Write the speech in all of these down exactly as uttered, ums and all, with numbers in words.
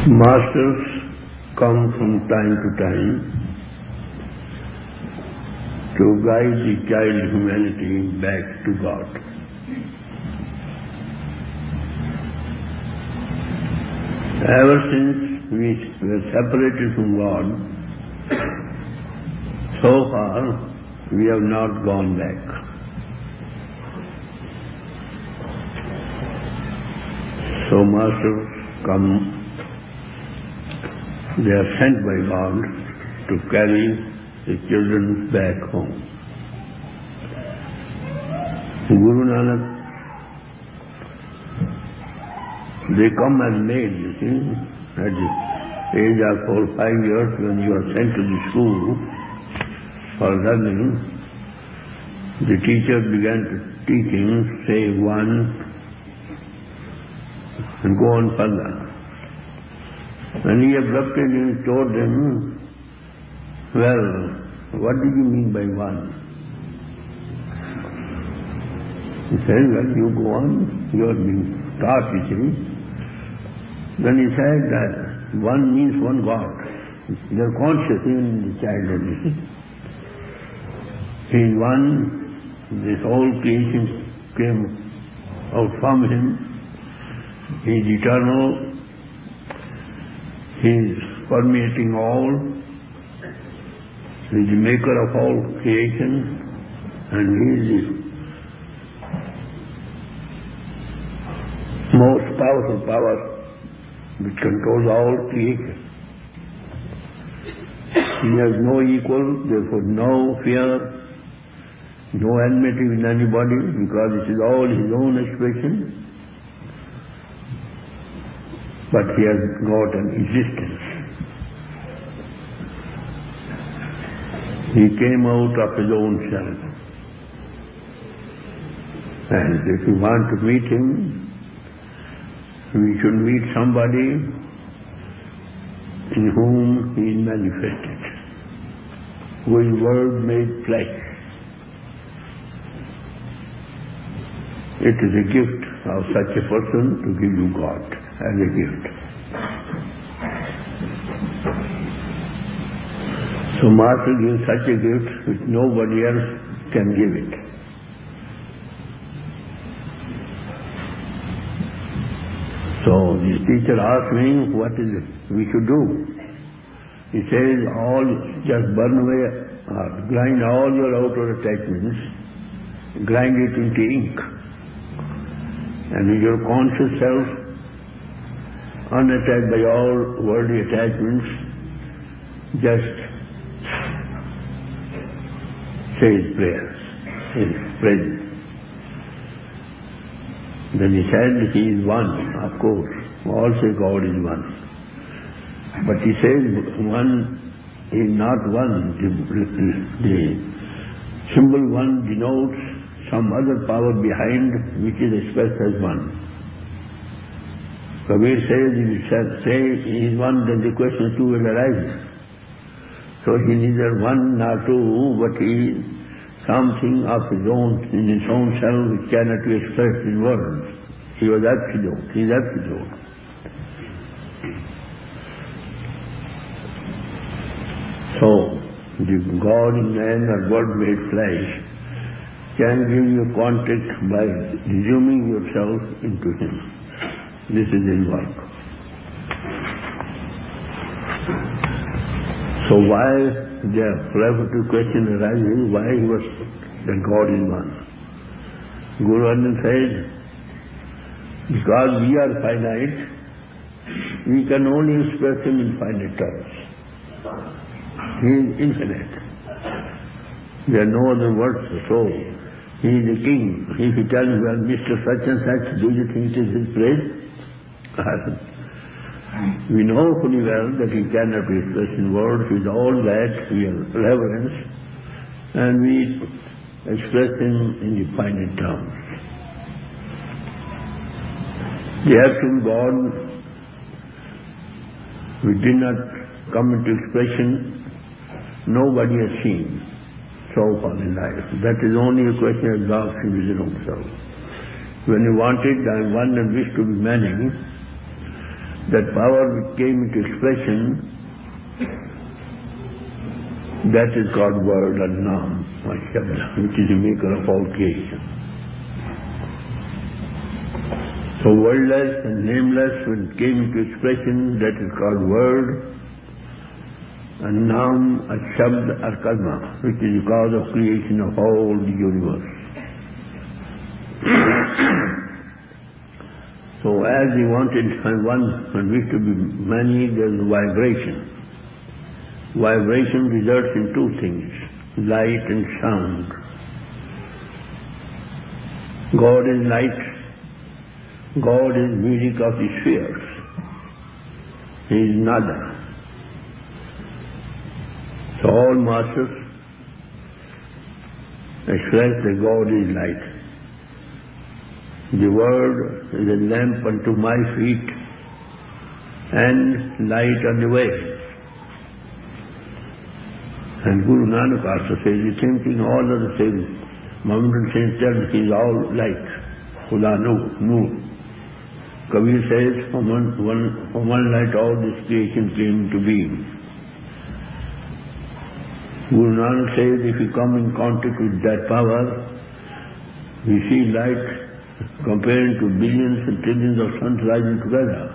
Masters come from time to time to guide the child humanity back to God. Ever since we were separated from God, so far we have not gone back. So Masters come, they are sent by God to carry the children back home. Guru Nanak, they come as maids, you see, at the age of four or five years when you are sent to the school for learning, the teacher began to teach him, say one, and go on further. And he abruptly told them, well, what do you mean by one? He said, well, you go on, you are being taught, you see. Then he said that one means one God. They are conscious in the childhood, you see. He is one, this whole creation came out from him. He is eternal. He is permeating all. He is the maker of all creation, and He is the most powerful power which controls all creation. He has no equal, therefore no fear, no enmity with anybody, because it is all His own expression. But He has got an existence. He came out of His own self. And if we want to meet Him, we should meet somebody in whom He is manifested, who is Word made flesh. It is a gift of such a person to give you God as a gift. So Master gives such a gift which nobody else can give it. So this teacher asked me, what is it we should do? He says, all, just burn away, uh, grind all your outer attachments, grind it into ink. And in your conscious self, unattached by all worldly attachments, just say His prayers, His presence. Then he said, He is one, of course. All say God is one. But he says, one is not one. The, the symbol one denotes some other power behind which is expressed as one. Kabir says, if you say He is one, then the question two will arise. So He is neither one nor two, but He is something of His own, in His own self, which cannot be expressed in words. He was absolute. He is absolute. So, the God in man or Word made flesh can give you contact by resuming yourself into Him. This is His work. So why the provocative question arises, why He was, that God is one? Guru Arjan said, because we are finite, we can only express Him in finite terms. He is infinite. There are no other words. So, He is the king. If He tells, well, Mister Such and Such, do you think it is His place? We know fully well that He cannot be expressed in words. With all that, we have reverence, and we express Him in the finite terms. The actual God, which did not come into expression, nobody has seen so far in life. That is only a question of exhaustion within Himself. When He wanted, I am one and wish to be many, that power which came into expression, that is called word and Naam, or Shabda, which is the maker of all creation. So wordless and nameless, when it came into expression, that is called word, and Naam, or Shabda, or Karma, which is the cause of creation of all the universe. So as he wanted one and wished to be many, there is vibration. Vibration results in two things, light and sound. God is light. God is music of the spheres. He is nada. So all masters express that God is light. The word is a lamp unto my feet and light on the way. And Guru Nanak also says the same thing, all other things. Mohammedan saints tell he is all light. Khuda Noor. Kabir says, from one, one, from one light all this creation came into being. Guru Nanak says, if you come in contact with that power, we see light comparing to billions and trillions of suns rising together.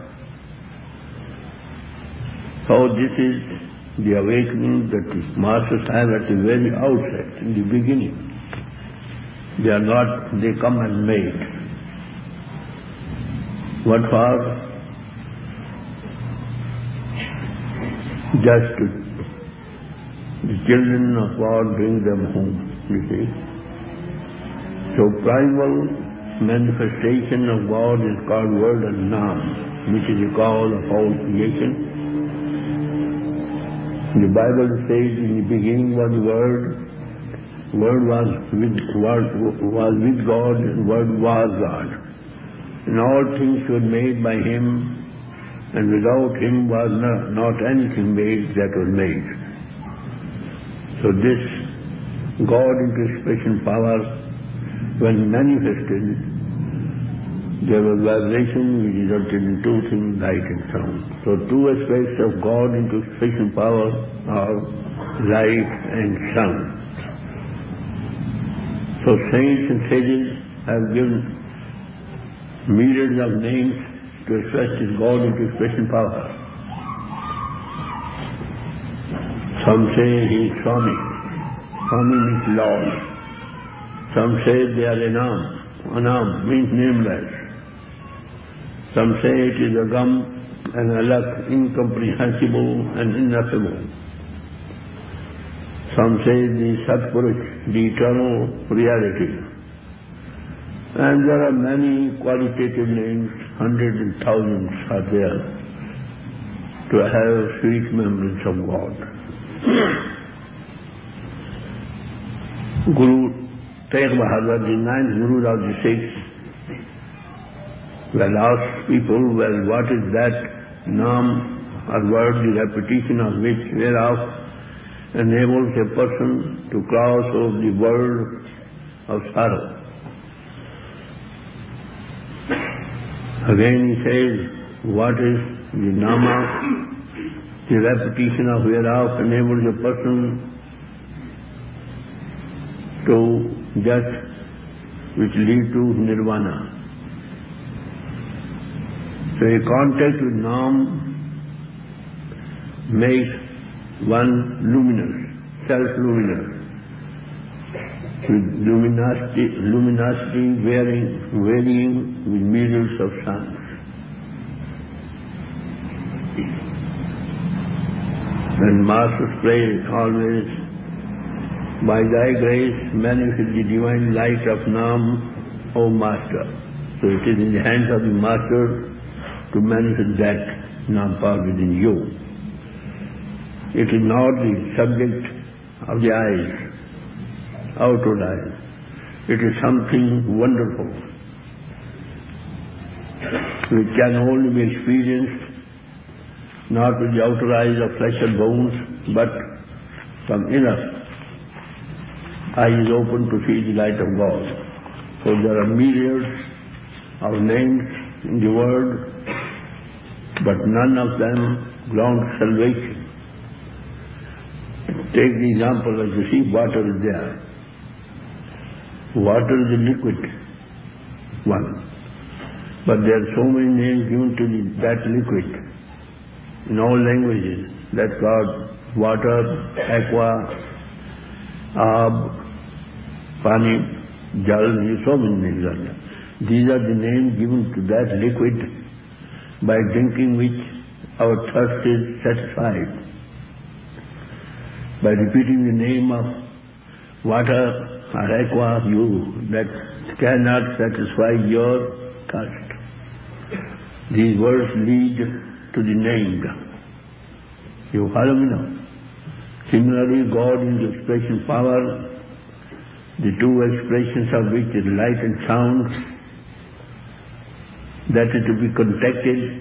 So this is the awakening that the masters have at the very outset, in the beginning. They are not, they come as made. What for? Just to, the children of God bring them home, you see. So primal manifestation of God is called word and Naam, which is the cause of all creation. The Bible says in the beginning was the Word, Word was with, word was with God, and Word was God. And all things were made by Him, and without Him was not, not anything made that was made. So this God into expression power, when manifested, there was vibration which resulted in two things, light and sound. So two aspects of God into expression power are light and sound. So saints and sages have given myriads of names to express this God into expression power. Some say he is Swami. Swami means Lord. Some say they are Anam. Anam means nameless. Some say it is Agam and Alak, incomprehensible and ineffable. Some say the Satpurush, the eternal reality. And there are many qualitative names, hundreds and thousands are there, to have sweet memories of God. Guru Tegh Bahadur, the ninth Guru of the sixth, well, asked people, well, what is that Naam or word, the repetition of which whereof enables a person to cross over the world of sorrow? Again he says, what is the Nama, the repetition of whereof enables a person to death which lead to nirvana. So a contact with Naam makes one luminous, self-luminous, with luminosity, luminosity varying, varying with myriads of suns. And Masters pray always, by thy grace manifest the divine light of Naam, O Master. So it is in the hands of the Master to manifest that Naam power within you. It is not the subject of the eyes, outward eyes. It is something wonderful, which can only be experienced not with the outer eyes of flesh and bones, but from inner eyes open to see the light of God. So there are myriads of names in the world, but none of them ground salvation. Take the example, as you see, water is there. Water is a liquid one. But there are so many names given to the, that liquid in all languages. That's called water, aqua, ab, pani, jal, so many names are there. These are the names given to that liquid by drinking which our thirst is satisfied. By repeating the name of water or aqua, you, that cannot satisfy your thirst. These words lead to the named. You follow me now? Similarly, God in the expression power, the two expressions of which is light and sound, that is to be contacted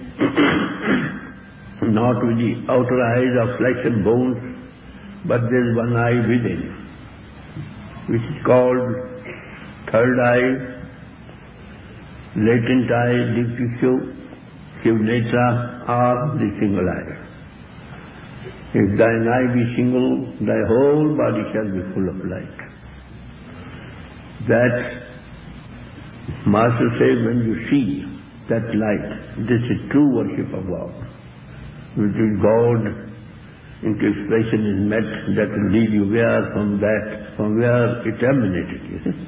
not with the outer eyes of flesh and bones, but there is one eye within, which is called third eye, latent eye, Dikshu, Shivnetra, or the single eye. If thine eye be single, thy whole body shall be full of light. That Master says, when you see that light, this is true worship of God. Which is God into expression is met, that will lead you where, from that, from where it emanated, you see.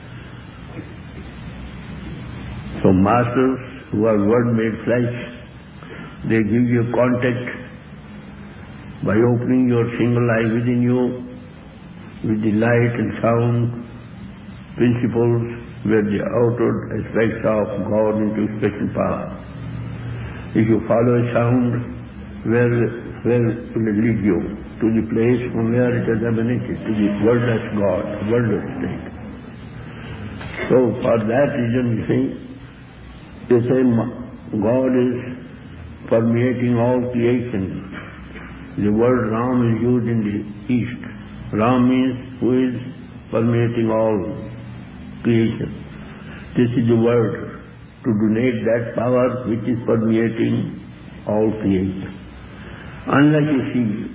So masters who are word-made flesh, they give you contact by opening your single eye within you with the light and sound principles where the outward aspects of God into expression power. If you follow a sound, where, where will it lead you? To the place from where it has emanated, to the wordless God, wordless state. So for that reason, you see, they say God is permeating all creation. The word Ram is used in the East. Ram means who is permeating all creation. This is the word to donate that power which is permeating all creation. Unless you see,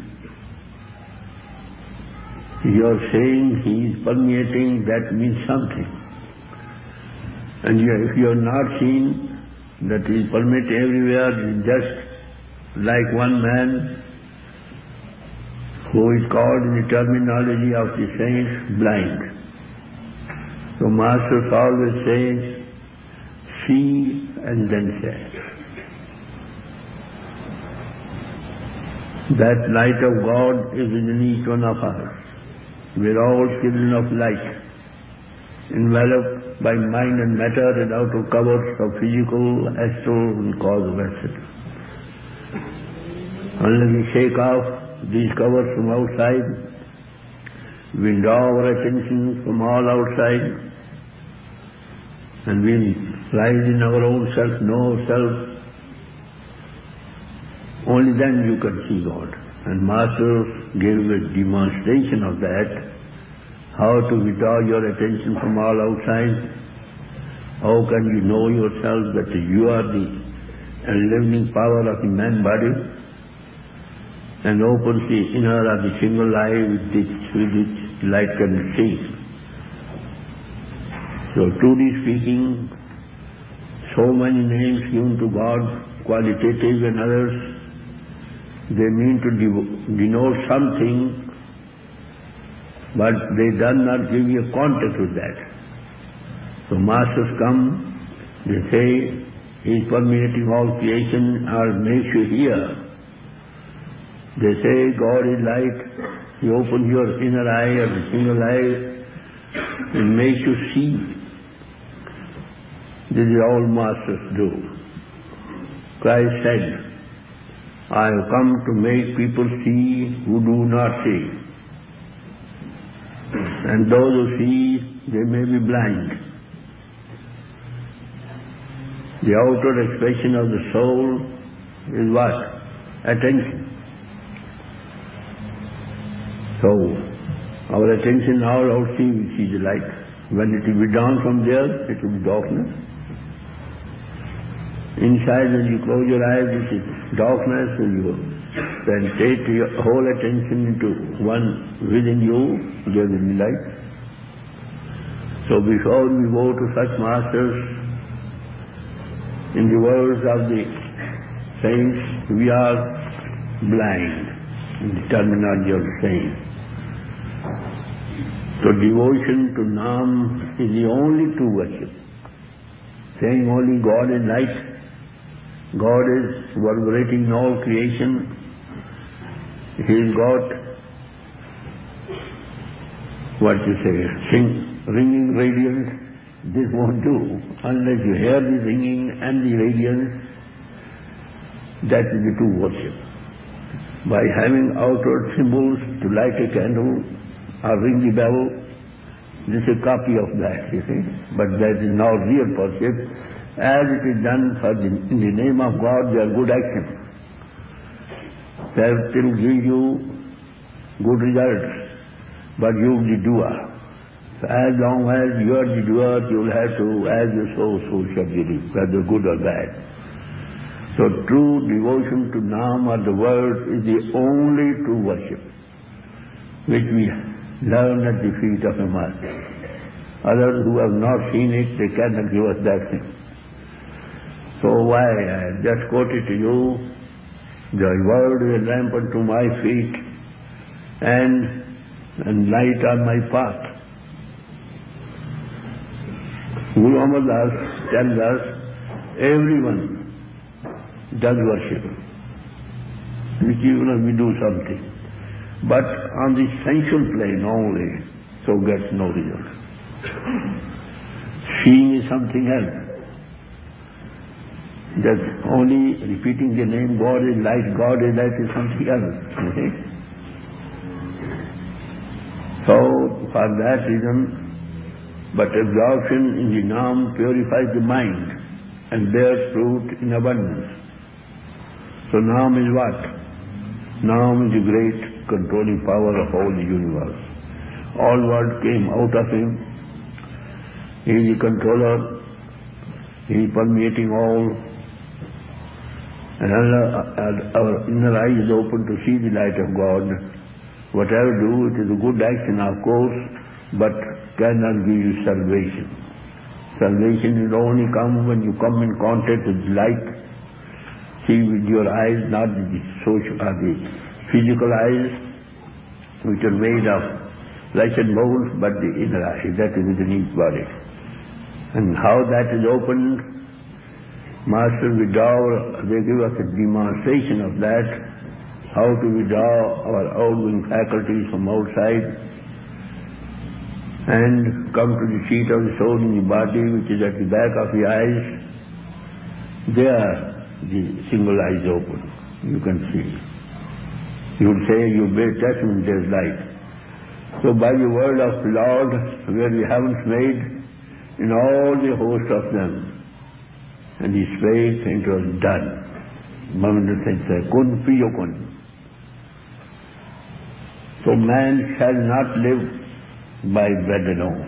you are saying he is permeating, that means something. And if you have not seen that he is permeating everywhere, it is just like one man who is called in the terminology of the saints blind. So Masters always says, see and then say. That light of God is within each one of us. We are all children of light, enveloped by mind and matter and outer covers of physical, astral and causal, et cetera. Unless we shake off these covers from outside, we draw our attention from all outside, and we rise in our own self, know self, only then you can see God. And Masters gave a demonstration of that, how to withdraw your attention from all outside. How can you know yourself that you are the enlivening power of the man body, and opens the inner or the single eye with which, with which light can be seen. So truly speaking, so many names given to God, qualitative and others, they mean to denote something, but they do not give you contact with that. So Masters come, they say, he is permeating all creation or makes you hear. They say God is light, he opens your inner eye or the single eye and makes you see. This is all Masters do. Christ said, I have come to make people see who do not see. And those who see, they may be blind. The outer expression of the soul is what? Attention. So, our attention now out see, we see the light. When it will be down from there, it will be darkness. Inside, when you close your eyes, it is darkness, and you then take your whole attention into one within you, there will be light. So before we go to such masters, in the words of the saints, we are blind, in the terminology of the saints. So devotion to Nam is the only true worship. Saying only God is light, God is reverberating in all creation, He has got, what you say, sing, ringing radiance. This won't do. Unless you hear the ringing and the radiance, that is the true worship. By having outward symbols to light a candle or ring the bell, this is a copy of that, you see. But that is not real worship. As it is done for the, in the name of God, they are good actions. That will give you good results, but you are the doer. So as long as you are the doer, you will have to, as you sow, so shall you reap, whether good or bad. So true devotion to Nam or the word is the only true worship, which we learn at the feet of a master. Others who have not seen it, they cannot give us that thing. So why? I just quoted to you, the word is a lamp unto my feet and, and light on my path. Guru Amar Das tells us, everyone does worship, which even if we do something. But on the sensual plane only, so gets no result. Seeing is something else. Just only repeating the name God is light, God is light is something else. Okay? So, for that reason, but absorption in the Nam purifies the mind and bears fruit in abundance. So Nam is what? Nam is the great controlling power of all the universe. All world came out of Him. He is the controller. He is permeating all. And our inner eye is open to see the light of God. Whatever do, it is a good action, of course, but cannot give you salvation. Salvation will only come when you come in contact with light. See with your eyes, not the social or the physical eyes, which are made of flesh and bones, but the inner eye, that is within each body. And how that is opened, Master withdraw, they give us a demonstration of that, how to withdraw our outgoing faculties from outside and come to the seat of the soul in the body, which is at the back of the eyes. There the single eye is open. You can see. You would say you bear testament, there is light. So by the word of Lord, where the heavens made, in all the host of them, and He spake, and it was done. Mohammed said, kun fiyakun. So man shall not live by bread alone,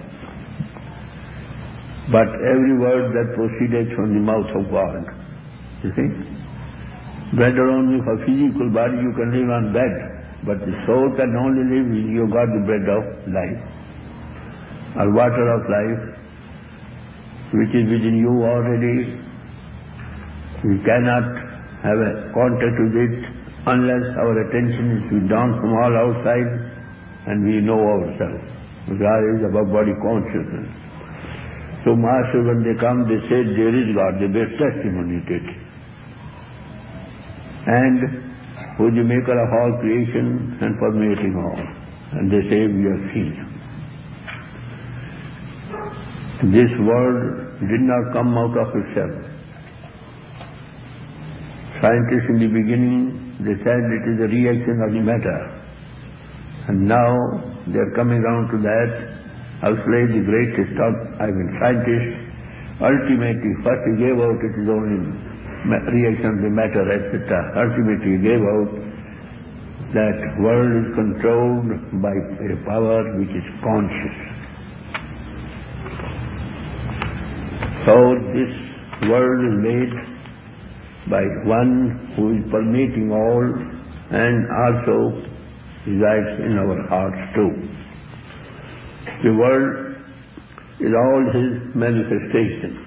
but every word that proceeded from the mouth of God. You see? Bread alone, for physical body you can live on bread, but the soul can only live when you got the bread of life, or water of life, which is within you already. We cannot have a contact with it unless our attention is withdrawn from all outside and we know ourselves. God is above body consciousness. So Master, when they come, they say there is God, they bear testimony to it. And who is the maker of all creation and permeating all. And they say we have seen. This world did not come out of itself. Scientists in the beginning, they said it is a reaction of the matter. And now they are coming around to that. Huxley, the greatest of, I mean, scientists, ultimately, first he gave out it is only reaction of the matter, et cetera. Ultimately he gave out that world is controlled by a power which is conscious. So this world is made by one who is permeating all and also resides in our hearts too. The world is all His manifestation.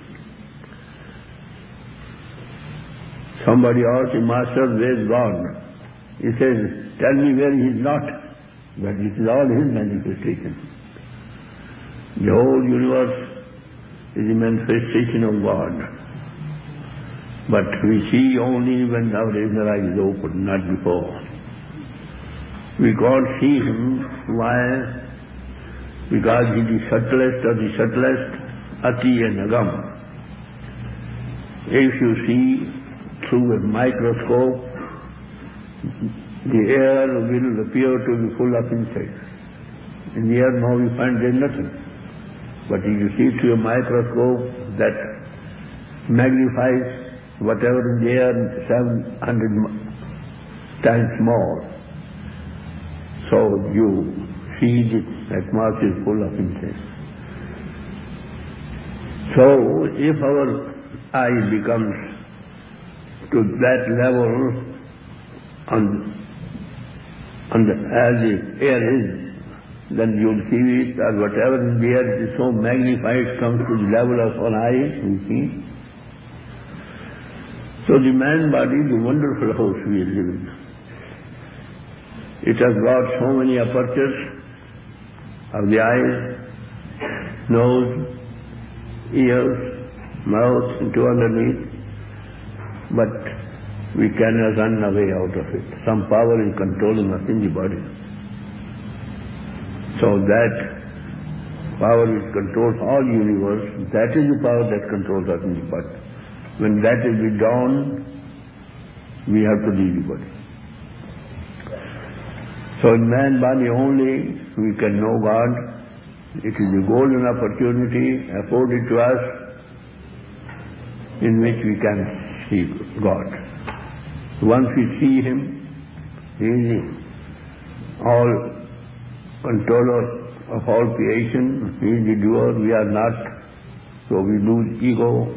Somebody asked the Master, where is God? He says, tell me where He is not. But it is all His manifestation. The whole universe is a manifestation of God. But we see only when our inner eye is open, not before. We can't see Him. Why? Because He is the subtlest of the subtlest, Ati and Agam. If you see through a microscope, the air will appear to be full of insects. In the air now we find there is nothing. But if you see through a microscope, that magnifies whatever in the air seven hundred times more. So you see the atmosphere is full of insects. So if our eye becomes to that level on, on the, as the air is, then you'll see it, or whatever in the air is so magnified comes to the level of our eye, you see. So the man body is a wonderful house we live in. It has got so many apertures of the eyes, nose, ears, mouth, and two underneath, but we cannot run away out of it. Some power is controlling us in the body. So that power which controls all universe, that is the power that controls us in the body. When that is withdrawn, we have to leave the body. So in man body only we can know God. It is a golden opportunity afforded to us in which we can see God. Once we see Him, He is all controller of all creation, He is the doer, we are not, so we lose ego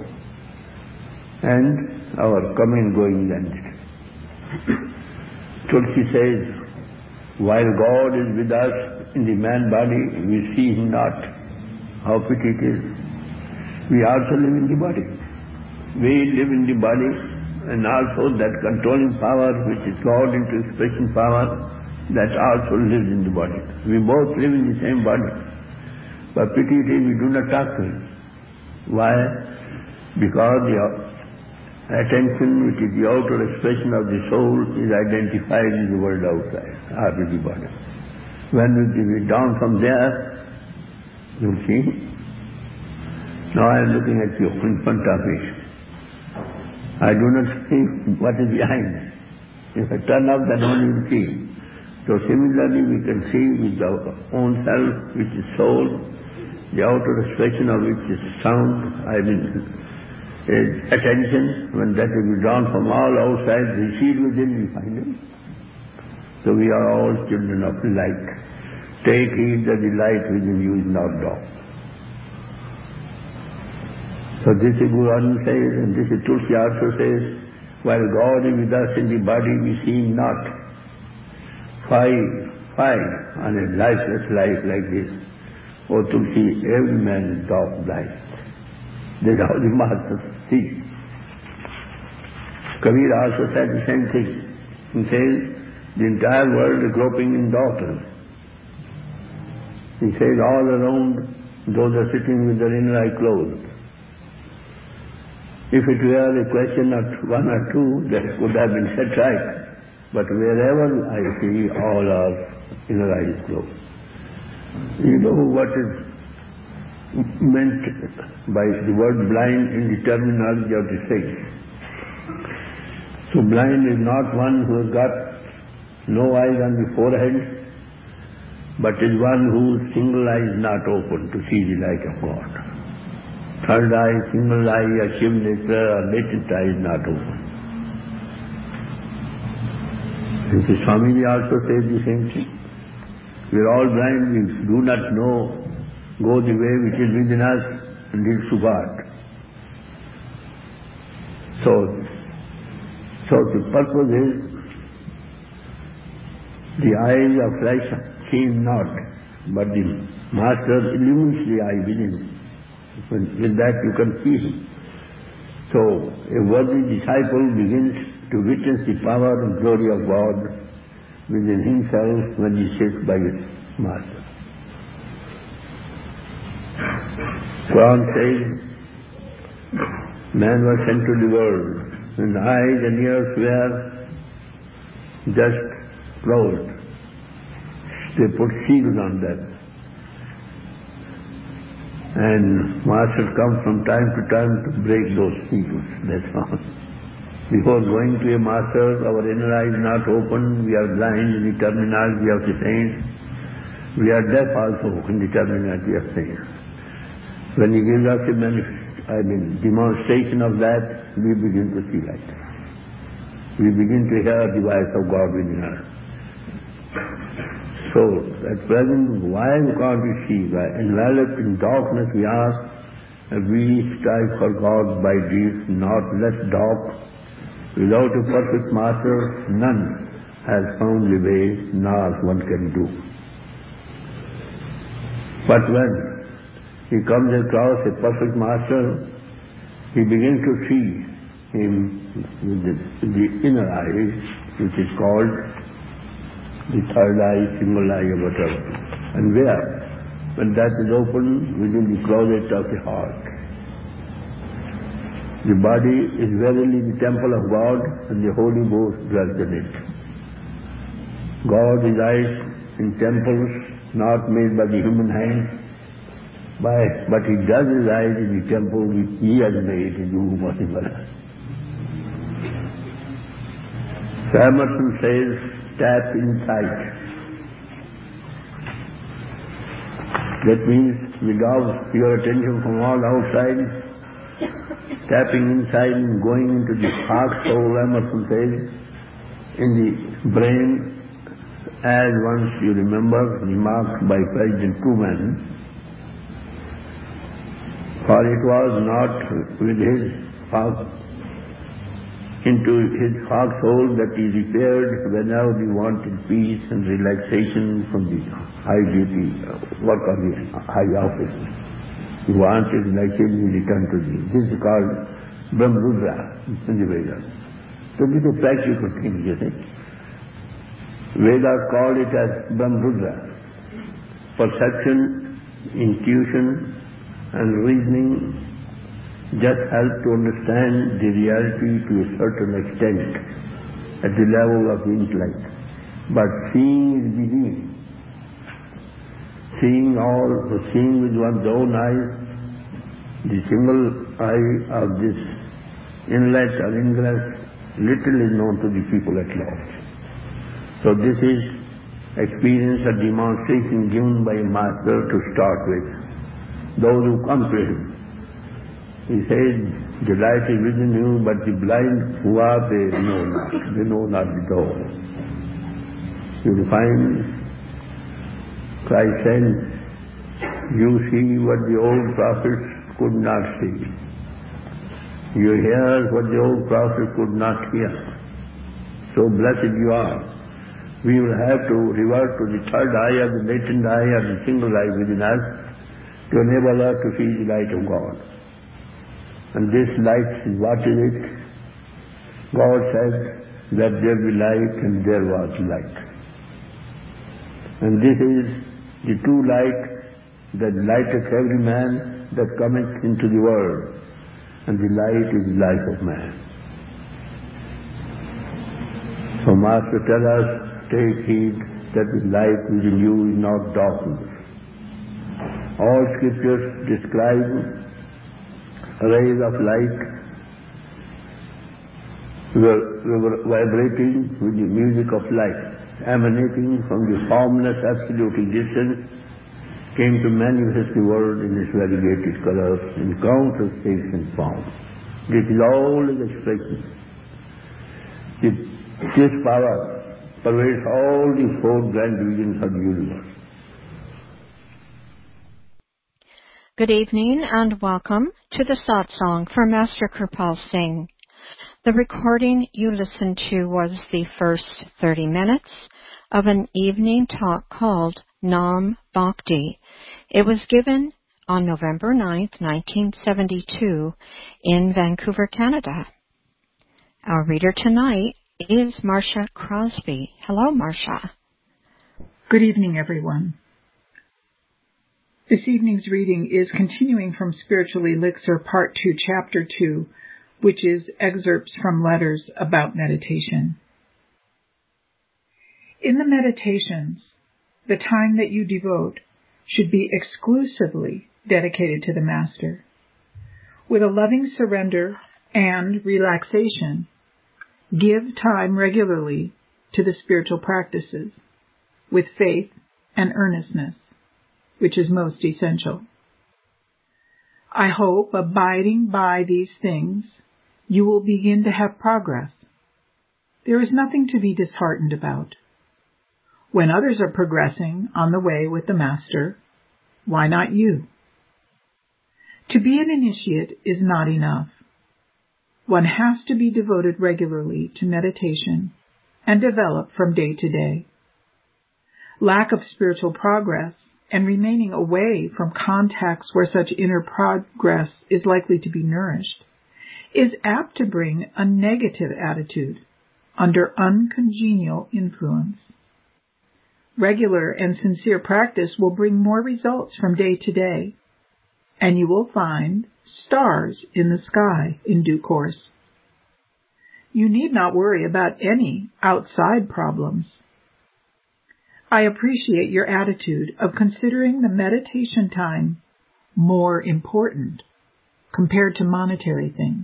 and our coming going vanished. Tulsi says, while God is with us in the man body, we see Him not. How pity it is. We also live in the body. We live in the body, and also that controlling power which is called into expression power, that also lives in the body. We both live in the same body. But pity it is we do not talk to Him. Why? Because the attention, which is the outer expression of the soul, is identified in the world outside, or with the body. When we be down from there, you see, now I am looking at you in front of me. I do not see what is behind. If I turn up, then only you see. So similarly, we can see with our own self, which is soul, the outer expression of which is sound, I mean, is attention. When that is withdrawn from all outside, received within, we find Him. So we are all children of light. Take heed that the light within you is not dark. So this is Guru Arjan says, and this is Tulsi also says, while God is with us in the body, we see Him not. Five, five, on a lifeless life like this. Oh Tulsi, every man is dark blind. That is how the Master sees. Kabir also said the same thing. He says, the entire world is groping in darkness. He says, all around, those are sitting with their inner eye closed. If it were a question of one or two, that could have been set right. But wherever I see, all are inner eyes closed. You know what is meant by the word blind in the terminology of the sage. So blind is not one who has got no eyes on the forehead, but is one whose single eye is not open to see the light of God. Third eye, single eye, or Shiv Netra, or latent eye is not open. And the Swamiji also says the same thing. We are all blind, we do not know, go the way which is within us and leads to God. So, So the purpose is, the eyes of flesh see not, but the Master illumines the eye within. With that you can see him. So a worthy disciple begins to witness the power and glory of God within himself when he sits by his Master. Quran says, man was sent to the world, and the eyes and ears were just closed. They put seals on them. And Master comes from time to time to break those seals, that's all. Before going to a Master, our inner eye is not open, we are blind in the terminology of the saints. We are deaf also in the terminology of saints. When he gives us a manifest, I mean, demonstration of that, we begin to see light. We begin to hear the voice of God within us. So, at present, why can't we see? By enveloped in darkness we are, and we strive for God by deeds not less dark. Without a perfect Master, none has found the way, nor one can do. But when he comes across a perfect Master, he begins to see him with the, the inner eye, which is called the third eye, single eye, or whatever. And where? When that is open, within the closet of the heart. The body is verily the temple of God, and the Holy Ghost dwells in it. God resides in temples not made by the human hand, by, but He does reside in the temple which He has made in the womb of His mother. So Emerson says, tap inside. That means without your attention from all outside, tapping inside and going into the heart soul, Emerson says, in the brain, as once you remember, remarked by President Truman, for it was not with his heart into his heart soul that he repaired whenever he wanted peace and relaxation from the high duty work of the high office. He wanted relaxation, he returned to the. This is called Brahmarudra in the Vedas. So this is a practical thing, you see. Vedas call it as Brahmarudra. Perception, intuition, and reasoning just help to understand the reality to a certain extent at the level of intellect. But seeing is believing. Seeing all, seeing with one's own eyes, the single eye of this inlet or ingress, little is known to the people at large. So this is experience or demonstration given by a Master to start with. Those who come to him. He says, the light is within you, but the blind who are they know not. They know not the door. You will find Christ said, you see what the old prophets could not see. You hear what the old prophets could not hear. So blessed you are. We will have to revert to the third eye or the latent eye or the single eye within us to enable us to see the light of God. And this light, what is it? God said that there be light and there was light. And this is the true light that lighteth every man that cometh into the world. And the light is the life of man. So Master tells us, take heed that the light within you is not darkness. All scriptures describe rays of light were, were vibrating with the music of light, emanating from the formless absolute existence, came to manifest the world in its variegated colors, in countless shapes and forms. This is all his expression. This power pervades all the four grand divisions of the universe. Good evening and welcome to the Satsang for Master Kripal Singh. The recording you listened to was the first thirty minutes of an evening talk called Nam Bhakti. It was given on November ninth, nineteen seventy-two in Vancouver, Canada. Our reader tonight is Marcia Crosby. Hello, Marcia. Good evening, everyone. This evening's reading is continuing from Spiritual Elixir Part two, Chapter two, which is excerpts from letters about meditation. In the meditations, the time that you devote should be exclusively dedicated to the Master. With a loving surrender and relaxation, give time regularly to the spiritual practices, with faith and earnestness, which is most essential. I hope, abiding by these things, you will begin to have progress. There is nothing to be disheartened about. When others are progressing on the way with the Master, why not you? To be an initiate is not enough. One has to be devoted regularly to meditation and develop from day to day. Lack of spiritual progress and remaining away from contacts where such inner progress is likely to be nourished is apt to bring a negative attitude under uncongenial influence. Regular and sincere practice will bring more results from day to day, and you will find stars in the sky in due course. You need not worry about any outside problems. I appreciate your attitude of considering the meditation time more important compared to monetary things.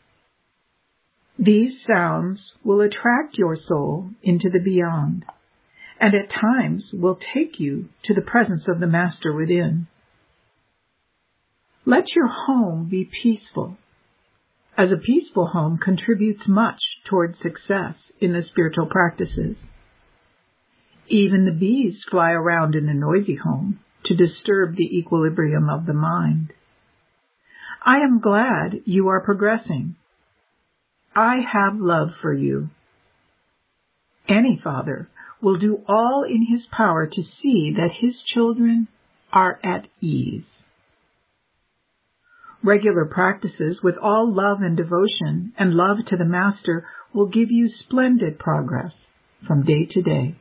These sounds will attract your soul into the beyond, and at times will take you to the presence of the Master within. Let your home be peaceful, as a peaceful home contributes much toward success in the spiritual practices. Even the bees fly around in a noisy home to disturb the equilibrium of the mind. I am glad you are progressing. I have love for you. Any father will do all in his power to see that his children are at ease. Regular practices with all love and devotion and love to the Master will give you splendid progress from day to day.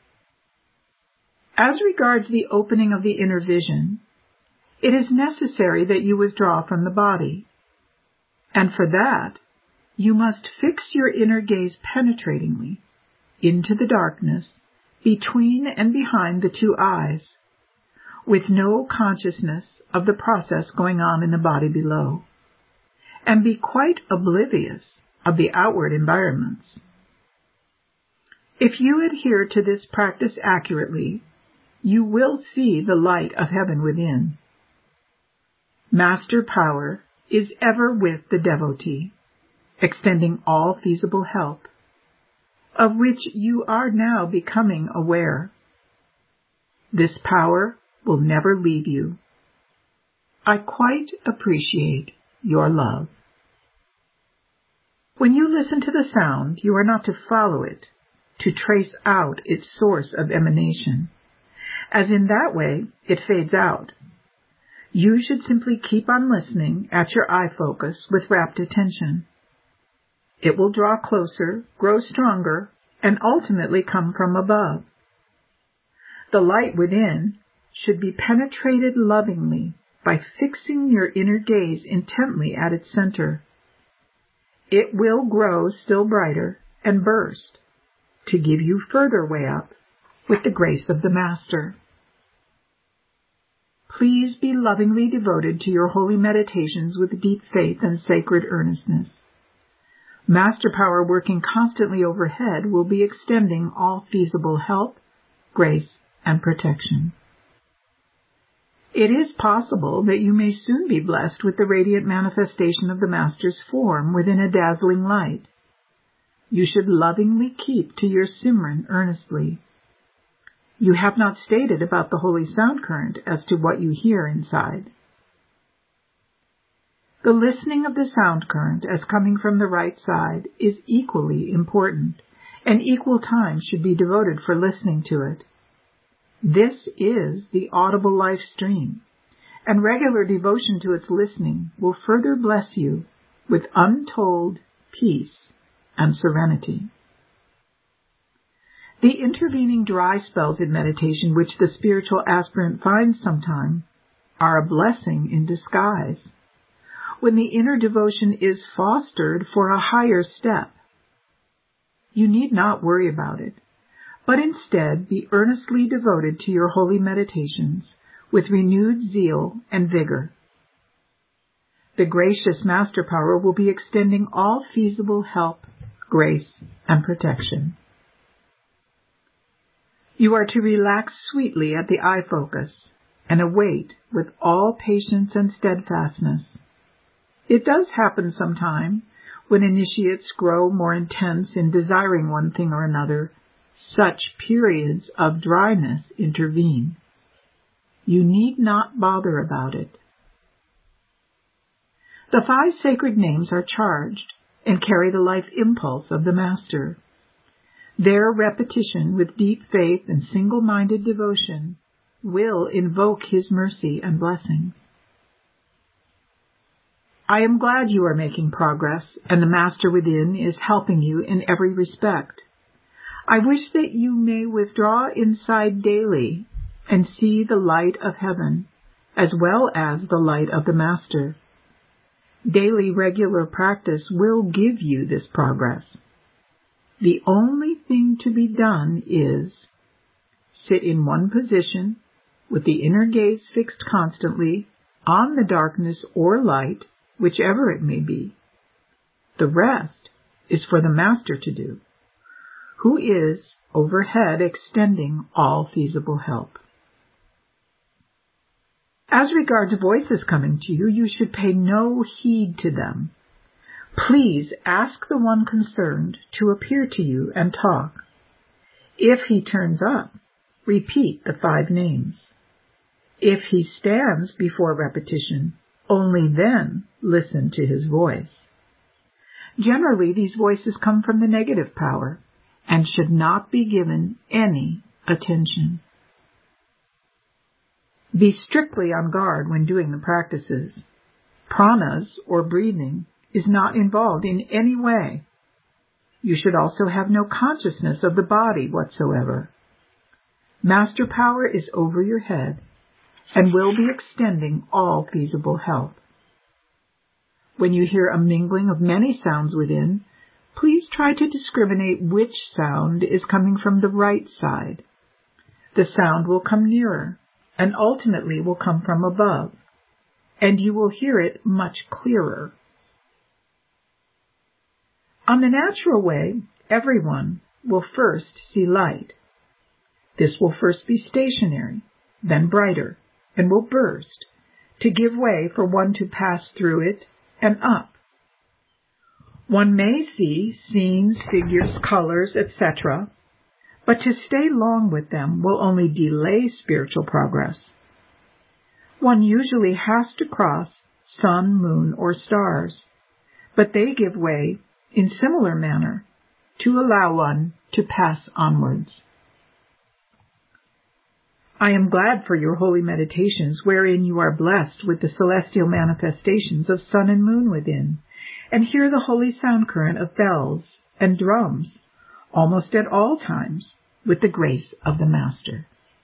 As regards the opening of the inner vision, it is necessary that you withdraw from the body, and for that, you must fix your inner gaze penetratingly into the darkness between and behind the two eyes, with no consciousness of the process going on in the body below, and be quite oblivious of the outward environments. If you adhere to this practice accurately, you will see the light of heaven within. Master power is ever with the devotee, extending all feasible help, of which you are now becoming aware. This power will never leave you. I quite appreciate your love. When you listen to the sound, you are not to follow it, to trace out its source of emanation, as in that way it fades out. You should simply keep on listening at your eye focus with rapt attention. It will draw closer, grow stronger, and ultimately come from above. The light within should be penetrated lovingly by fixing your inner gaze intently at its center. It will grow still brighter and burst to give you further way up with the grace of the Master. Please be lovingly devoted to your holy meditations with deep faith and sacred earnestness. Master power working constantly overhead will be extending all feasible help, grace, and protection. It is possible that you may soon be blessed with the radiant manifestation of the Master's form within a dazzling light. You should lovingly keep to your Simran earnestly. You have not stated about the holy sound current as to what you hear inside. The listening of the sound current as coming from the right side is equally important, and equal time should be devoted for listening to it. This is the audible life stream, and regular devotion to its listening will further bless you with untold peace and serenity. The intervening dry spells in meditation which the spiritual aspirant finds sometime are a blessing in disguise. When the inner devotion is fostered for a higher step, you need not worry about it, but instead be earnestly devoted to your holy meditations with renewed zeal and vigor. The gracious Master Power will be extending all feasible help, grace, and protection. You are to relax sweetly at the eye focus and await with all patience and steadfastness. It does happen sometime when initiates grow more intense in desiring one thing or another. Such periods of dryness intervene. You need not bother about it. The five sacred names are charged and carry the life impulse of the Master. Their repetition with deep faith and single-minded devotion will invoke His mercy and blessings. I am glad you are making progress and the Master within is helping you in every respect. I wish that you may withdraw inside daily and see the light of heaven as well as the light of the Master. Daily regular practice will give you this progress. The only thing to be done is sit in one position with the inner gaze fixed constantly on the darkness or light, whichever it may be. The rest is for the Master to do, who is overhead extending all feasible help. As regards voices coming to you, you should pay no heed to them. Please ask the one concerned to appear to you and talk. If he turns up, repeat the five names. If he stands before repetition, only then listen to his voice. Generally, these voices come from the negative power and should not be given any attention. Be strictly on guard when doing the practices. Pranas, or breathing, is not involved in any way. You should also have no consciousness of the body whatsoever. Master Power is over your head and will be extending all feasible help. When you hear a mingling of many sounds within, please try to discriminate which sound is coming from the right side. The sound will come nearer and ultimately will come from above, and you will hear it much clearer. On the natural way, everyone will first see light. This will first be stationary, then brighter, and will burst, to give way for one to pass through it and up. One may see scenes, figures, colors, et cetera, but to stay long with them will only delay spiritual progress. One usually has to cross sun, moon, or stars, but they give way in similar manner to allow one to pass onwards. I am glad for your holy meditations wherein you are blessed with the celestial manifestations of sun and moon within, and hear the holy sound current of bells and drums almost at all times with the grace of the Master.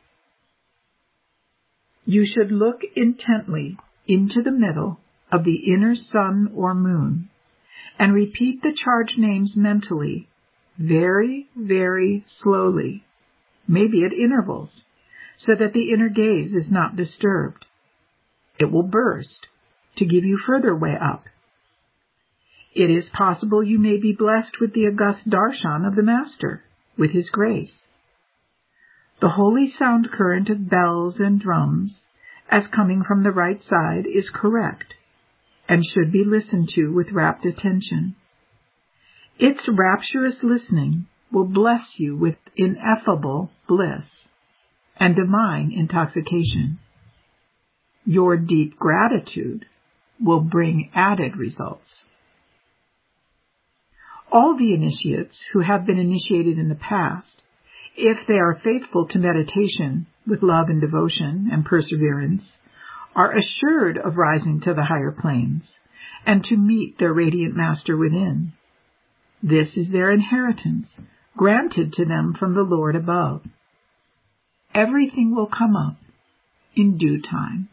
You should look intently into the middle of the inner sun or moon and repeat the charged names mentally, very, very slowly, maybe at intervals, so that the inner gaze is not disturbed. It will burst to give you further way up. It is possible you may be blessed with the august darshan of the Master, with his grace. The holy sound current of bells and drums, as coming from the right side, is correct, and should be listened to with rapt attention. Its rapturous listening will bless you with ineffable bliss and divine intoxication. Your deep gratitude will bring added results. All the initiates who have been initiated in the past, if they are faithful to meditation with love and devotion and perseverance, are assured of rising to the higher planes and to meet their radiant master within. This is their inheritance, granted to them from the Lord above. Everything will come up in due time.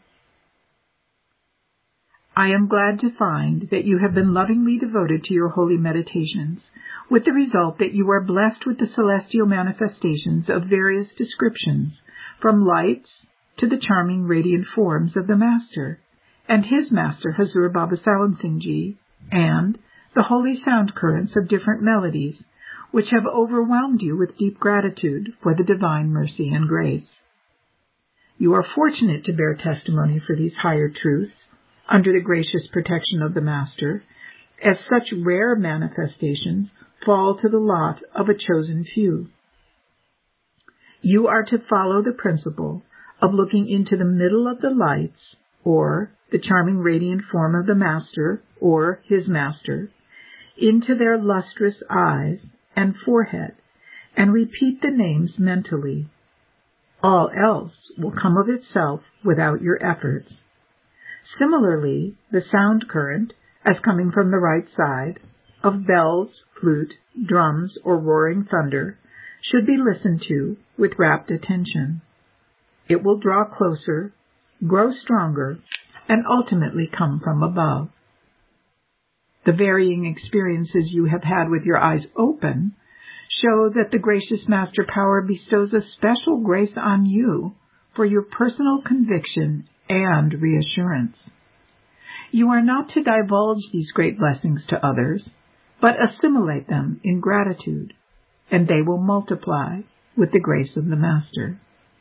I am glad to find that you have been lovingly devoted to your holy meditations, with the result that you are blessed with the celestial manifestations of various descriptions, from lights to the charming radiant forms of the Master, and his Master Hazur Baba Sawan Singh Ji, and the holy sound currents of different melodies, which have overwhelmed you with deep gratitude for the divine mercy and grace. You are fortunate to bear testimony for these higher truths, under the gracious protection of the Master, as such rare manifestations fall to the lot of a chosen few. You are to follow the principle of looking into the middle of the lights, or the charming radiant form of the Master, or his Master, into their lustrous eyes and forehead, and repeat the names mentally. All else will come of itself without your efforts. Similarly, the sound current, as coming from the right side, of bells, flute, drums, or roaring thunder, should be listened to with rapt attention. It will draw closer, grow stronger, and ultimately come from above. The varying experiences you have had with your eyes open show that the gracious Master Power bestows a special grace on you for your personal conviction and reassurance. You are not to divulge these great blessings to others, but assimilate them in gratitude, and they will multiply with the grace of the Master.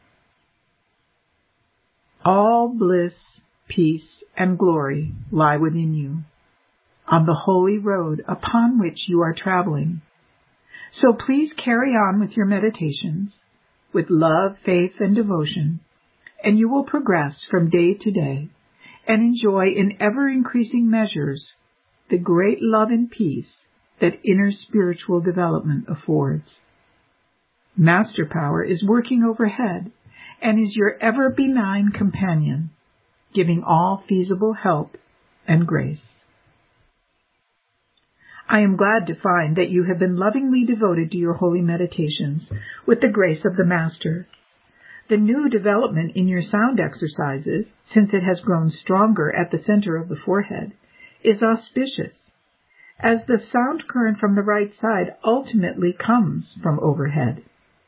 All bliss, peace, and glory lie within you, on the holy road upon which you are traveling. So please carry on with your meditations, with love, faith, and devotion, and you will progress from day to day and enjoy in ever-increasing measures the great love and peace that inner spiritual development affords. Master Power is working overhead and is your ever-benign companion, giving all feasible help and grace. I am glad to find that you have been lovingly devoted to your holy meditations with the grace of the Master. The new development in your sound exercises, since it has grown stronger at the center of the forehead, is auspicious, as the sound current from the right side ultimately comes from overhead.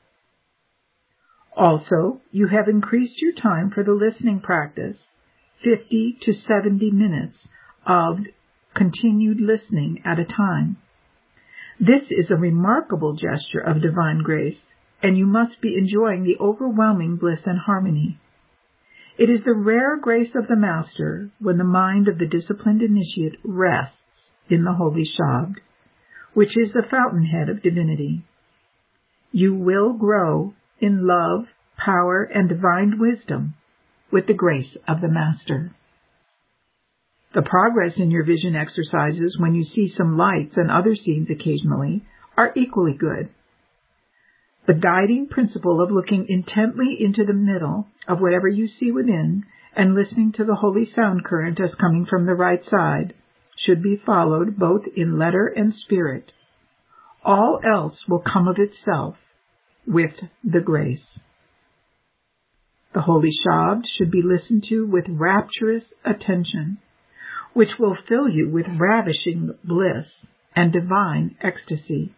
Also, you have increased your time for the listening practice, fifty to seventy minutes of continued listening at a time. This is a remarkable gesture of divine grace, and you must be enjoying the overwhelming bliss and harmony. It is the rare grace of the Master when the mind of the disciplined initiate rests in the holy Shabd, which is the fountainhead of divinity. You will grow in love, power, and divine wisdom with the grace of the Master. The progress in your vision exercises when you see some lights and other scenes occasionally are equally good. The guiding principle of looking intently into the middle of whatever you see within and listening to the holy sound current as coming from the right side should be followed both in letter and spirit. All else will come of itself with the grace. The holy Shabd should be listened to with rapturous attention, which will fill you with ravishing bliss and divine ecstasy.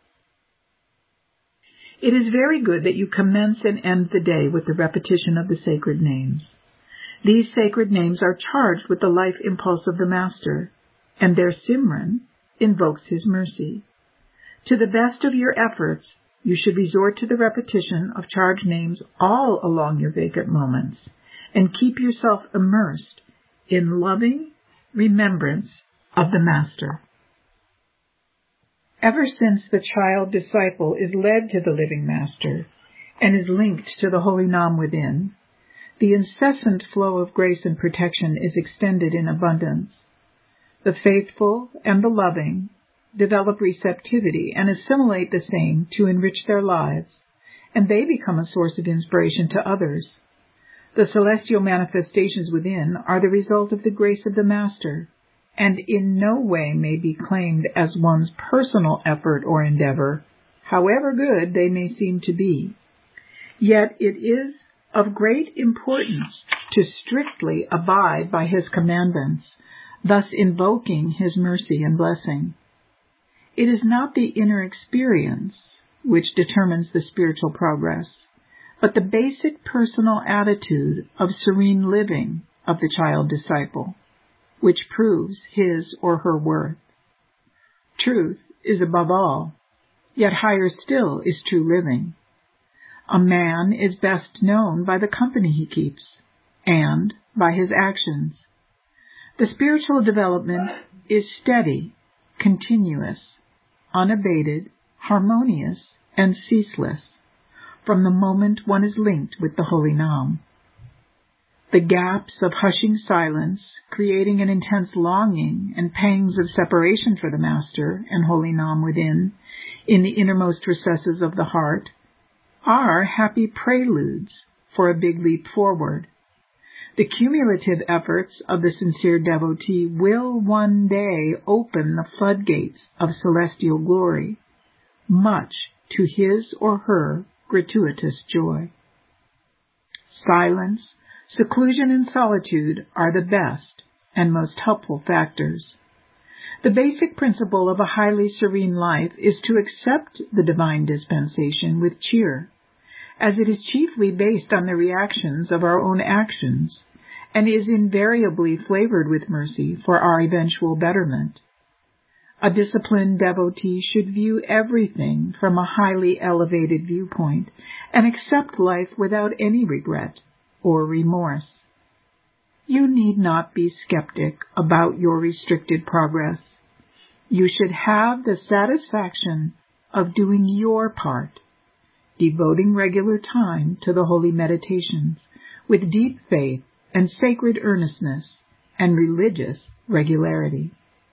It is very good that you commence and end the day with the repetition of the sacred names. These sacred names are charged with the life impulse of the Master, and their Simran invokes his mercy. To the best of your efforts, you should resort to the repetition of charged names all along your vacant moments, and keep yourself immersed in loving remembrance of the Master. Ever since the child disciple is led to the living Master and is linked to the holy Nam within, the incessant flow of grace and protection is extended in abundance. The faithful and the loving develop receptivity and assimilate the same to enrich their lives, and they become a source of inspiration to others. The celestial manifestations within are the result of the grace of the Master, and in no way may be claimed as one's personal effort or endeavor, however good they may seem to be. Yet it is of great importance to strictly abide by his commandments, thus invoking his mercy and blessing. It is not the inner experience which determines the spiritual progress, but the basic personal attitude of serene living of the child disciple, which proves his or her worth. Truth is above all, yet higher still is true living. A man is best known by the company he keeps and by his actions. The spiritual development is steady, continuous, unabated, harmonious, and ceaseless from the moment one is linked with the Holy Nam. The gaps of hushing silence, creating an intense longing and pangs of separation for the Master and Holy Nam within, in the innermost recesses of the heart, are happy preludes for a big leap forward. The cumulative efforts of the sincere devotee will one day open the floodgates of celestial glory, much to his or her gratuitous joy. Silence, seclusion, and solitude are the best and most helpful factors. The basic principle of a highly serene life is to accept the divine dispensation with cheer, as it is chiefly based on the reactions of our own actions, and is invariably flavored with mercy for our eventual betterment. A disciplined devotee should view everything from a highly elevated viewpoint and accept life without any regret or remorse. You need not be skeptic about your restricted progress. You should have the satisfaction of doing your part, devoting regular time to the holy meditations with deep faith and sacred earnestness and religious regularity.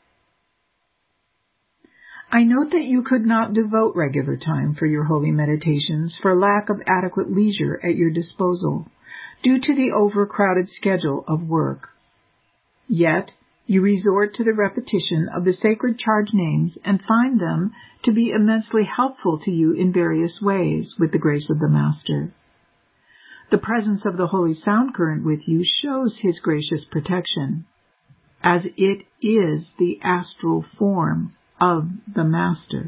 I note that you could not devote regular time for your holy meditations for lack of adequate leisure at your disposal, due to the overcrowded schedule of work. Yet, you resort to the repetition of the sacred charge names and find them to be immensely helpful to you in various ways with the grace of the Master. The presence of the holy sound current with you shows his gracious protection, as it is the astral form of the Master.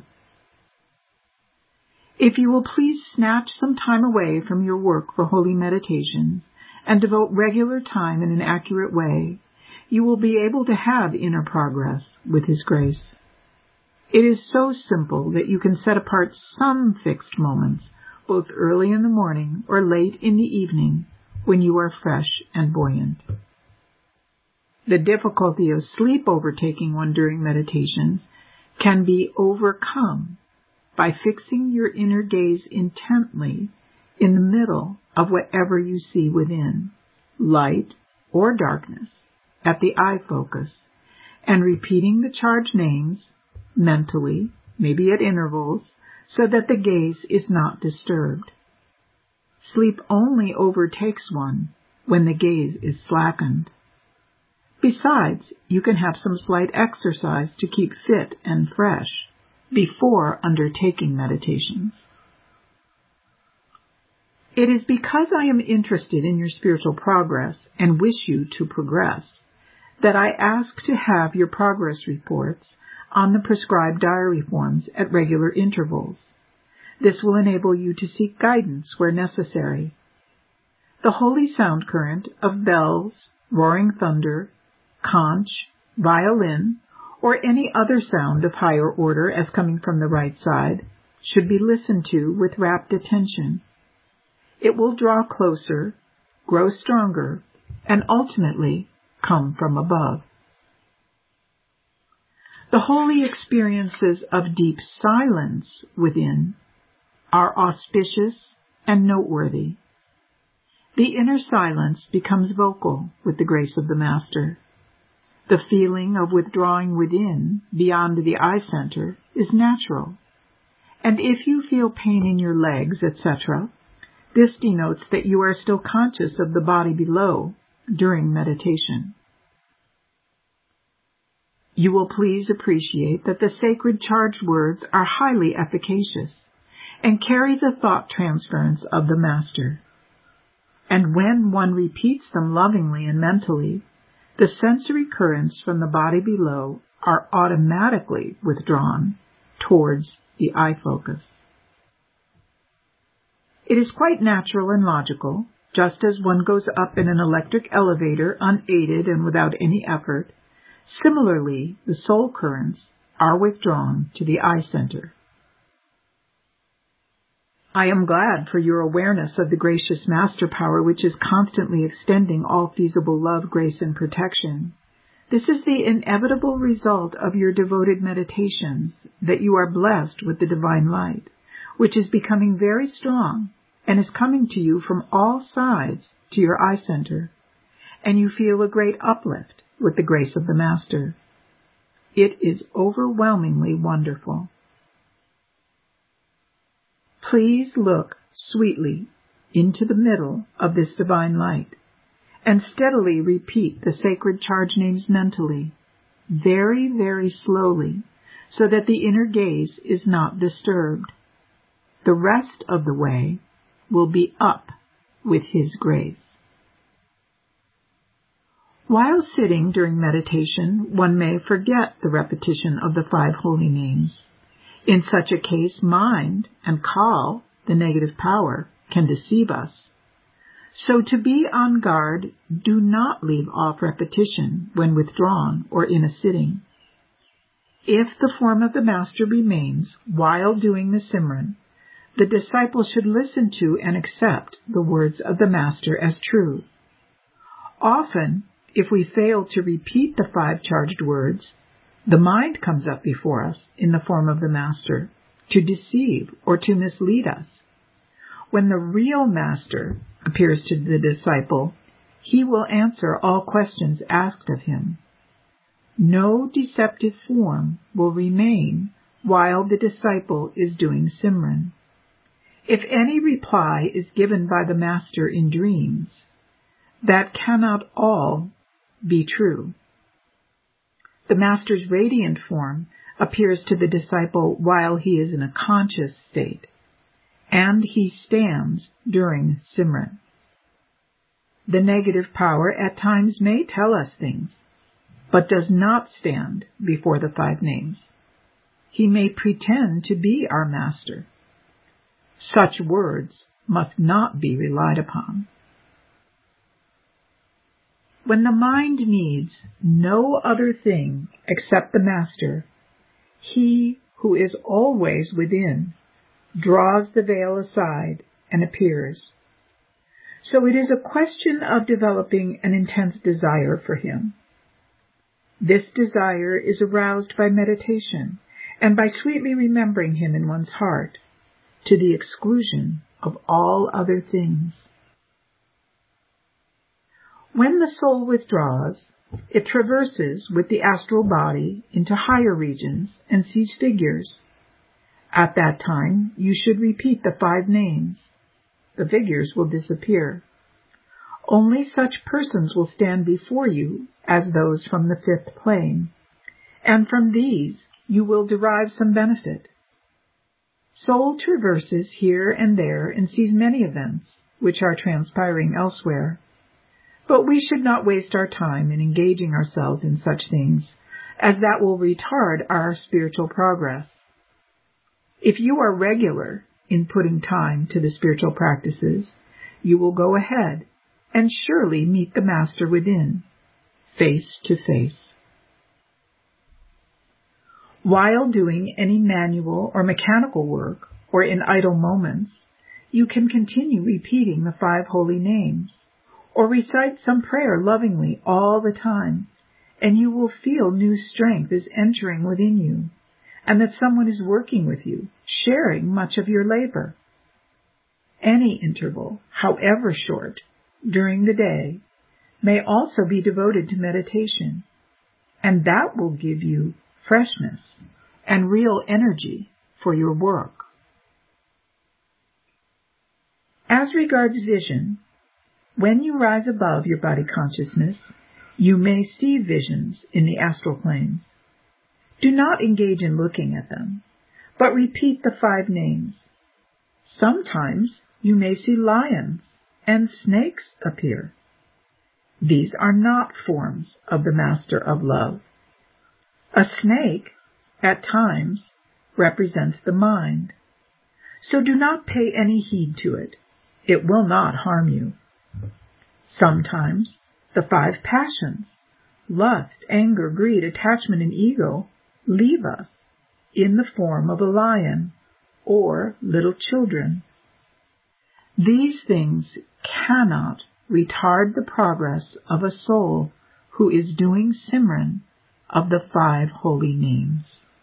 If you will please snatch some time away from your work for holy meditations and devote regular time in an accurate way, you will be able to have inner progress with his grace. It is so simple that you can set apart some fixed moments, both early in the morning or late in the evening, when you are fresh and buoyant. The difficulty of sleep overtaking one during meditations can be overcome by fixing your inner gaze intently in the middle of whatever you see within, light or darkness, at the eye focus, and repeating the charge names mentally, maybe at intervals, so that the gaze is not disturbed. Sleep only overtakes one when the gaze is slackened. Besides, you can have some slight exercise to keep fit and fresh before undertaking meditations. It is because I am interested in your spiritual progress and wish you to progress that I ask to have your progress reports on the prescribed diary forms at regular intervals. This will enable you to seek guidance where necessary. The holy sound current of bells, roaring thunder, conch, violin, or any other sound of higher order as coming from the right side should be listened to with rapt attention. It will draw closer, grow stronger, and ultimately come from above. The holy experiences of deep silence within are auspicious and noteworthy. The inner silence becomes vocal with the grace of the Master. The feeling of withdrawing within, beyond the eye center, is natural. And if you feel pain in your legs, et cetera, this denotes that you are still conscious of the body below during meditation. You will please appreciate that the sacred charged words are highly efficacious and carry the thought transference of the Master. And when one repeats them lovingly and mentally, the sensory currents from the body below are automatically withdrawn towards the eye focus. It is quite natural and logical, just as one goes up in an electric elevator unaided and without any effort. Similarly, the soul currents are withdrawn to the eye center. I am glad for your awareness of the gracious Master Power which is constantly extending all feasible love, grace, and protection. This is the inevitable result of your devoted meditations, that you are blessed with the divine light, which is becoming very strong and is coming to you from all sides to your eye center, and you feel a great uplift with the grace of the Master. It is overwhelmingly wonderful. Please look sweetly into the middle of this divine light and steadily repeat the sacred charge names mentally, very, very slowly, so that the inner gaze is not disturbed. The rest of the way will be up with His grace. While sitting during meditation, one may forget the repetition of the five holy names. In such a case, mind and kal, the negative power, can deceive us. So to be on guard, do not leave off repetition when withdrawn or in a sitting. If the form of the Master remains while doing the Simran, the disciple should listen to and accept the words of the Master as true. Often, if we fail to repeat the five charged words, the mind comes up before us in the form of the Master to deceive or to mislead us. When the real Master appears to the disciple, he will answer all questions asked of him. No deceptive form will remain while the disciple is doing Simran. If any reply is given by the Master in dreams, that cannot all be true. The Master's radiant form appears to the disciple while he is in a conscious state, and he stands during Simran. The negative power at times may tell us things, but does not stand before the five names. He may pretend to be our Master. Such words must not be relied upon. When the mind needs no other thing except the Master, he who is always within draws the veil aside and appears. So it is a question of developing an intense desire for him. This desire is aroused by meditation and by sweetly remembering him in one's heart, to the exclusion of all other things. When the soul withdraws, it traverses with the astral body into higher regions and sees figures. At that time, you should repeat the five names. The figures will disappear. Only such persons will stand before you as those from the fifth plane, and from these you will derive some benefit. Soul traverses here and there and sees many events which are transpiring elsewhere. But we should not waste our time in engaging ourselves in such things, as that will retard our spiritual progress. If you are regular in putting time to the spiritual practices, you will go ahead and surely meet the Master within, face to face. While doing any manual or mechanical work, or in idle moments, you can continue repeating the five holy names, or recite some prayer lovingly all the time, and you will feel new strength is entering within you, and that someone is working with you, sharing much of your labor. Any interval, however short, during the day may also be devoted to meditation, and that will give you freshness and real energy for your work. As regards vision, when you rise above your body consciousness, you may see visions in the astral planes. Do not engage in looking at them, but repeat the five names. Sometimes you may see lions and snakes appear. These are not forms of the Master of Love. A snake, at times, represents the mind. So do not pay any heed to it. It will not harm you. Sometimes the five passions, lust, anger, greed, attachment, and ego, leave us in the form of a lion or little children. These things cannot retard the progress of a soul who is doing Simran of the five holy names.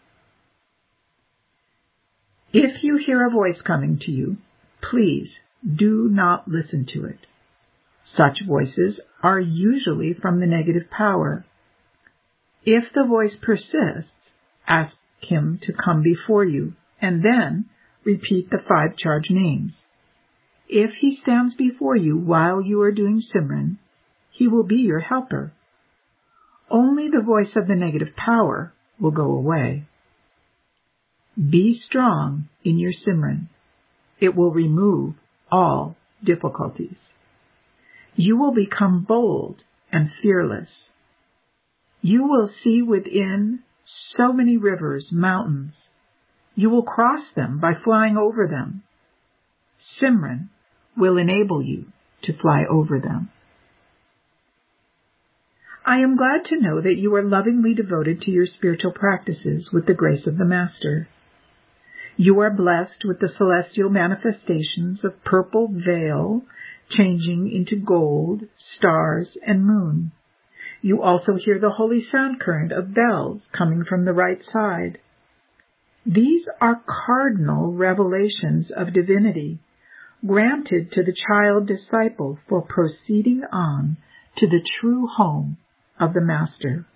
If you hear a voice coming to you, please do not listen to it. Such voices are usually from the negative power. If the voice persists, ask him to come before you, and then repeat the five charge names. If he stands before you while you are doing Simran, he will be your helper. Only the voice of the negative power will go away. Be strong in your Simran. It will remove all difficulties. You will become bold and fearless. You will see within so many rivers, mountains. You will cross them by flying over them. Simran will enable you to fly over them. I am glad to know that you are lovingly devoted to your spiritual practices with the grace of the Master. You are blessed with the celestial manifestations of purple veil changing into gold, stars, and moon. You also hear the holy sound current of bells coming from the right side. These are cardinal revelations of divinity granted to the child disciple for proceeding on to the true home of the Master.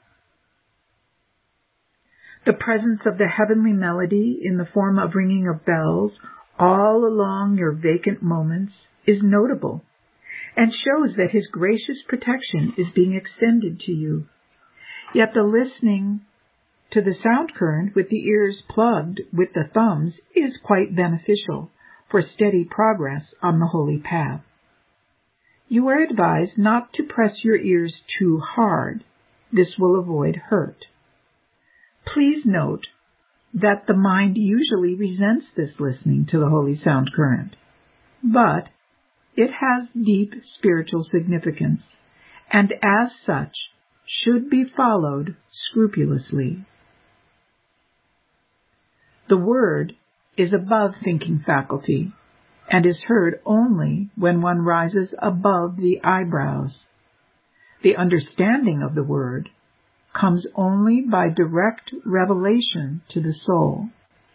The presence of the heavenly melody in the form of ringing of bells all along your vacant moments is notable and shows that his gracious protection is being extended to you. Yet the listening to the sound current with the ears plugged with the thumbs is quite beneficial for steady progress on the holy path. You are advised not to press your ears too hard. This will avoid hurt. Please note that the mind usually resents this listening to the holy sound current, but it has deep spiritual significance, and as such should be followed scrupulously. The word is above thinking faculty and is heard only when one rises above the eyebrows. The understanding of the word comes only by direct revelation to the soul.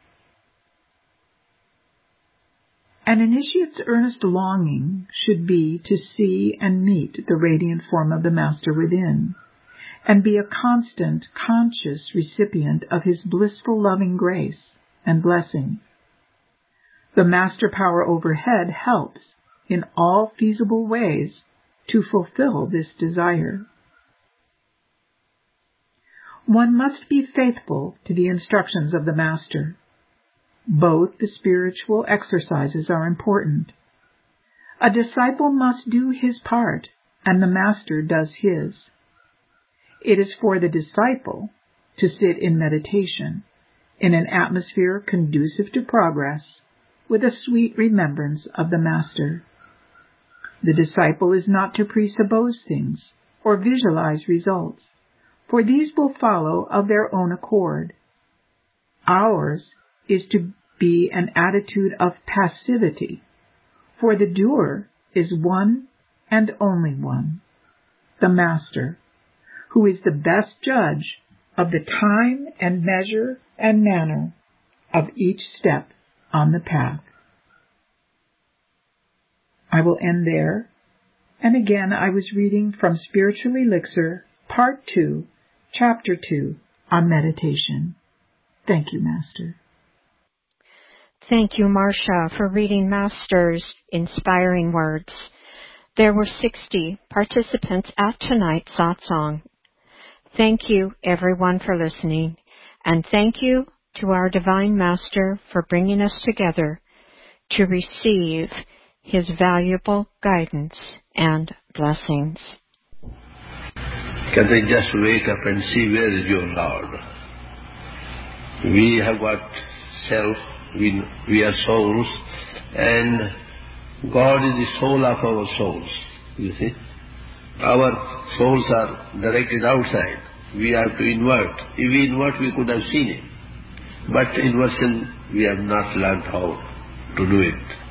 An initiate's earnest longing should be to see and meet the radiant form of the Master within, and be a constant, conscious recipient of his blissful loving grace and blessing. The Master power overhead helps in all feasible ways to fulfill this desire. One must be faithful to the instructions of the Master. Both the spiritual exercises are important. A disciple must do his part, and the Master does his. It is for the disciple to sit in meditation, in an atmosphere conducive to progress, with a sweet remembrance of the Master. The disciple is not to presuppose things or visualize results, for these will follow of their own accord. Ours is to be an attitude of passivity, for the doer is one and only one, the Master, who is the best judge of the time and measure and manner of each step on the path. I will end there And again, I was reading from Spiritual Elixir, Part two, Chapter two, on meditation. Thank you, Master. Thank you, Marcia, for reading Master's inspiring words. There were sixty participants at tonight's satsang. Thank you, everyone, for listening, and thank you to our Divine Master for bringing us together to receive His valuable guidance and blessings. Can they just wake up and see where is your Lord? We have got self, we, we are souls, and God is the soul of our souls, you see. Our souls are directed outside. We have to invert. If we invert, we could have seen it. But inversion, we have not learned how to do it.